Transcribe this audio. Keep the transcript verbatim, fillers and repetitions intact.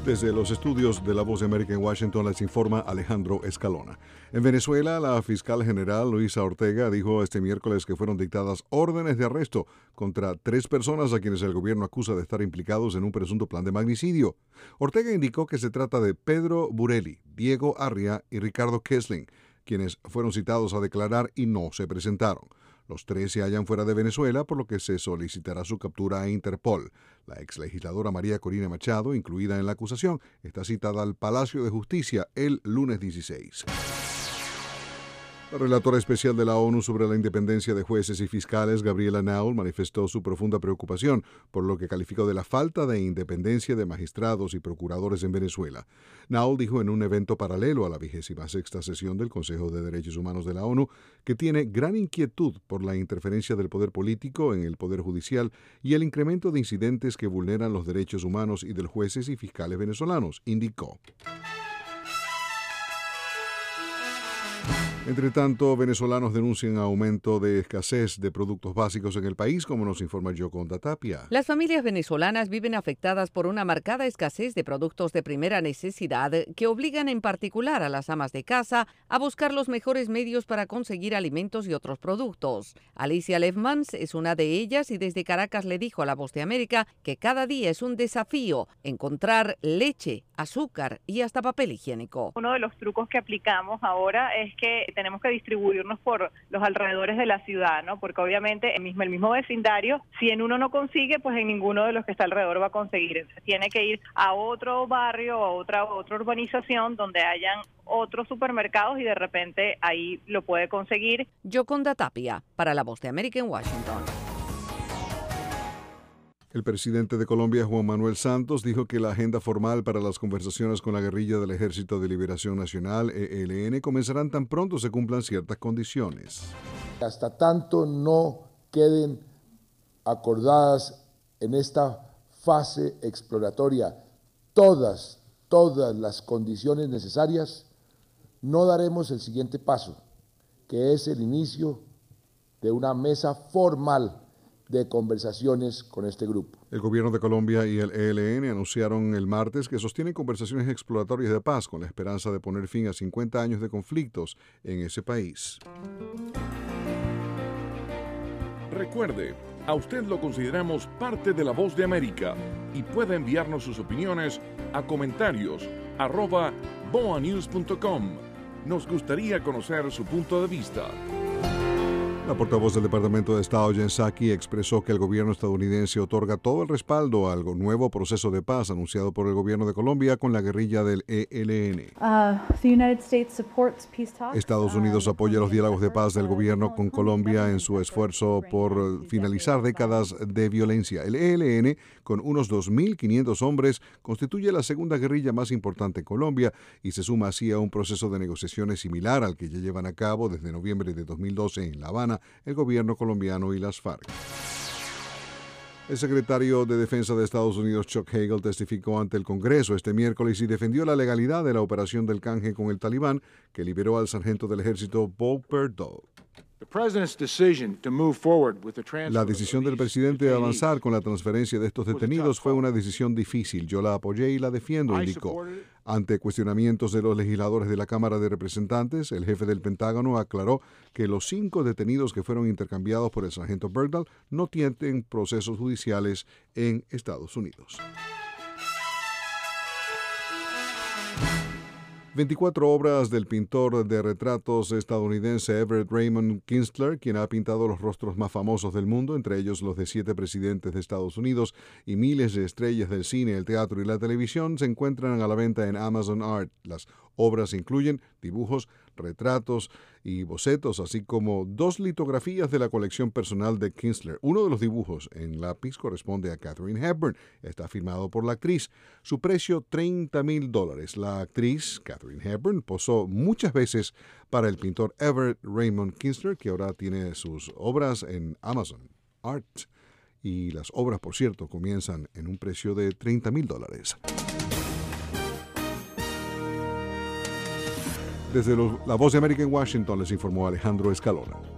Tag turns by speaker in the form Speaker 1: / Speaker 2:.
Speaker 1: Desde los estudios de La Voz de América en Washington les informa Alejandro Escalona. En Venezuela, la fiscal general Luisa Ortega dijo este miércoles que fueron dictadas órdenes de arresto contra tres personas a quienes el gobierno acusa de estar implicados en un presunto plan de magnicidio. Ortega indicó que se trata de Pedro Burelli, Diego Arria y Ricardo Kessling, quienes fueron citados a declarar y no se presentaron. Los tres se hallan fuera de Venezuela, por lo que se solicitará su captura a Interpol. La exlegisladora María Corina Machado, incluida en la acusación, está citada al Palacio de Justicia el lunes dieciséis. La relatora especial de la ONU sobre la independencia de jueces y fiscales, Gabriela Naul, manifestó su profunda preocupación por lo que calificó de la falta de independencia de magistrados y procuradores en Venezuela. Naul dijo en un evento paralelo a la vigésima sexta sesión del Consejo de Derechos Humanos de la ONU que tiene gran inquietud por la interferencia del poder político en el poder judicial y el incremento de incidentes que vulneran los derechos humanos y de los jueces y fiscales venezolanos, indicó. Entre tanto, venezolanos denuncian aumento de escasez de productos básicos en el país, como nos informa Yoconda Tapia.
Speaker 2: Las familias venezolanas viven afectadas por una marcada escasez de productos de primera necesidad que obligan en particular a las amas de casa a buscar los mejores medios para conseguir alimentos y otros productos. Alicia Lefmans es una de ellas y desde Caracas le dijo a La Voz de América que cada día es un desafío encontrar leche, azúcar y hasta papel higiénico.
Speaker 3: Uno de los trucos que aplicamos ahora es que tenemos que distribuirnos por los alrededores de la ciudad, ¿no? Porque obviamente el mismo, el mismo vecindario, si en uno no consigue, pues en ninguno de los que está alrededor va a conseguir. Entonces tiene que ir a otro barrio o a otra, otra urbanización donde hayan otros supermercados y de repente ahí lo puede conseguir.
Speaker 2: Yoconda Tapia, para La Voz de América en Washington.
Speaker 1: El presidente de Colombia, Juan Manuel Santos, dijo que la agenda formal para las conversaciones con la guerrilla del Ejército de Liberación Nacional, E L N, comenzarán tan pronto se cumplan ciertas condiciones.
Speaker 4: Hasta tanto no queden acordadas en esta fase exploratoria todas, todas las condiciones necesarias, no daremos el siguiente paso, que es el inicio de una mesa formal de conversaciones con este grupo.
Speaker 1: El gobierno de Colombia y el E L N anunciaron el martes que sostienen conversaciones exploratorias de paz con la esperanza de poner fin a cincuenta años de conflictos en ese país.
Speaker 5: Recuerde, a usted lo consideramos parte de La Voz de América y puede enviarnos sus opiniones a comentarios arroba boa news punto com. Nos gustaría conocer su punto de vista.
Speaker 1: La portavoz del Departamento de Estado, Jen Psaki, expresó que el gobierno estadounidense otorga todo el respaldo al nuevo proceso de paz anunciado por el gobierno de Colombia con la guerrilla del E L N.
Speaker 6: Uh, the United States supports peace talks.
Speaker 1: Estados Unidos apoya los diálogos de paz del gobierno con Colombia en su esfuerzo por finalizar décadas de violencia. El E L N, con unos dos mil quinientos hombres, constituye la segunda guerrilla más importante en Colombia y se suma así a un proceso de negociaciones similar al que ya llevan a cabo desde noviembre de dos mil doce en La Habana el gobierno colombiano y las FARC. El secretario de Defensa de Estados Unidos, Chuck Hagel, testificó ante el Congreso este miércoles y defendió la legalidad de la operación del canje con el Talibán que liberó al sargento del ejército Bo Berdahl. La decisión del presidente de avanzar con la transferencia de estos detenidos fue una decisión difícil. Yo la apoyé y la defiendo, indicó. Ante cuestionamientos de los legisladores de la Cámara de Representantes, el jefe del Pentágono aclaró que los cinco detenidos que fueron intercambiados por el sargento Berdahl no tienen procesos judiciales en Estados Unidos. veinticuatro obras del pintor de retratos estadounidense Everett Raymond Kinsler, quien ha pintado los rostros más famosos del mundo, entre ellos los de siete presidentes de Estados Unidos y miles de estrellas del cine, el teatro y la televisión, se encuentran a la venta en Amazon Art. Las obras incluyen dibujos, retratos y bocetos, así como dos litografías de la colección personal de Kinsler. Uno de los dibujos en lápiz corresponde a Katharine Hepburn. Está firmado por la actriz. Su precio, treinta mil dólares. La actriz, Katharine Hepburn, posó muchas veces para el pintor Everett Raymond Kinsler, que ahora tiene sus obras en Amazon Art. Y las obras, por cierto, comienzan en un precio de treinta mil dólares. Desde los, La Voz de América en Washington les informó Alejandro Escalona.